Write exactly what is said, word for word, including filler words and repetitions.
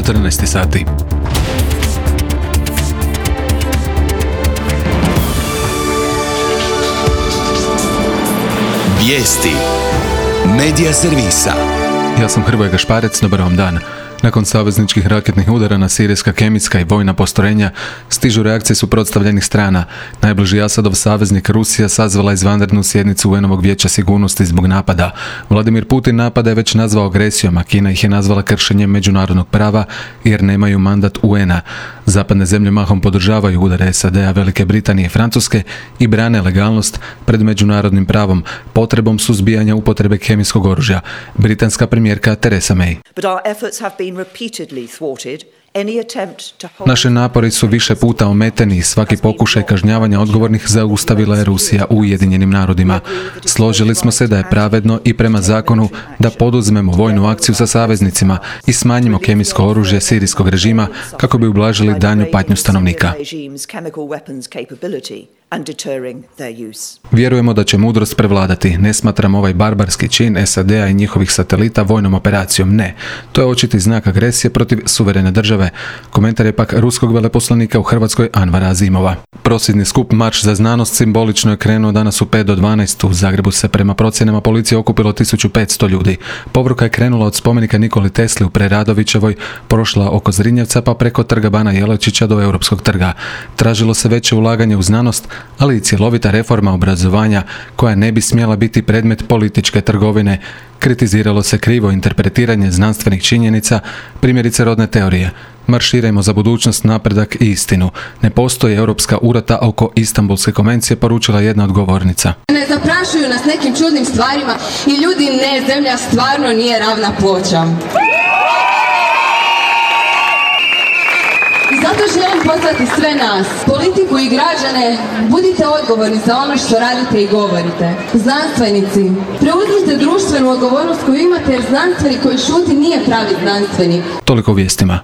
četrnaest sati. Vijesti Medija servisa. Ja sam Hrvoje Gašparec, dobar vam dan. Nakon savezničkih raketnih udara na sirijska kemijska i vojna postrojenja, stižu reakcije suprotstavljenih strana. Najbliži Asadov saveznik Rusija sazvala je izvanrednu sjednicu U N-ovog vijeća sigurnosti zbog napada. Vladimir Putin napada je već nazvao agresijom, a Kina ih je nazvala kršenjem međunarodnog prava jer nemaju mandat U N-a. Zapadne zemlje mahom podržavaju udare S A D-a, Velike Britanije i Francuske i brane legalnost pred međunarodnim pravom, potrebom suzbijanja upotrebe kemijskog oružja. Britanska premijerka Theresa May. Naše napori su više puta ometeni i svaki pokušaj kažnjavanja odgovornih zaustavila je Rusija u Ujedinjenim narodima. Složili smo se da je pravedno i prema zakonu da poduzmemo vojnu akciju sa saveznicima i smanjimo kemijsko oružje sirijskog režima kako bi ublažili daljnju patnju stanovnika. Vjerujemo da će mudrost prevladati. Ne smatram ovaj barbarski čin S A D-a i njihovih satelita vojnom operacijom. Ne. To je očiti znak agresije protiv suverene države. Komentar je pak ruskog veleposlanika u Hrvatskoj Anvara Azimova. Prosvjedni skup Marš za znanost simbolično je krenuo danas u pet do dvanaest. U Zagrebu se prema procjenama policije okupilo tisuću petsto ljudi. Povruka je krenula od spomenika Nikoli Tesli u Preradovićevoj, prošla oko Zrinjevca pa preko trga Bana Jelačića do Europskog trga. Tražilo se veće ulaganje u znanost, ali i cjelovita reforma obrazovanja koja ne bi smjela biti predmet političke trgovine. Kritiziralo se krivo interpretiranje znanstvenih činjenica, primjerice rodne teorije. Marširajmo za budućnost, napredak i istinu. Ne postoji europska urota oko Istanbulske konvencije, poručila jedna od govornica. Ne zaprašuju nas nekim čudnim stvarima i ljudi ne, zemlja stvarno nije ravna ploča. I zato želim pozvati sve nas, politiku i građane, budite odgovorni za ono što radite i govorite. Znanstvenici, preuzmite društvenu odgovornost koju imate jer znanstvenik koji šuti nije pravi znanstvenik. Toliko u vijestima.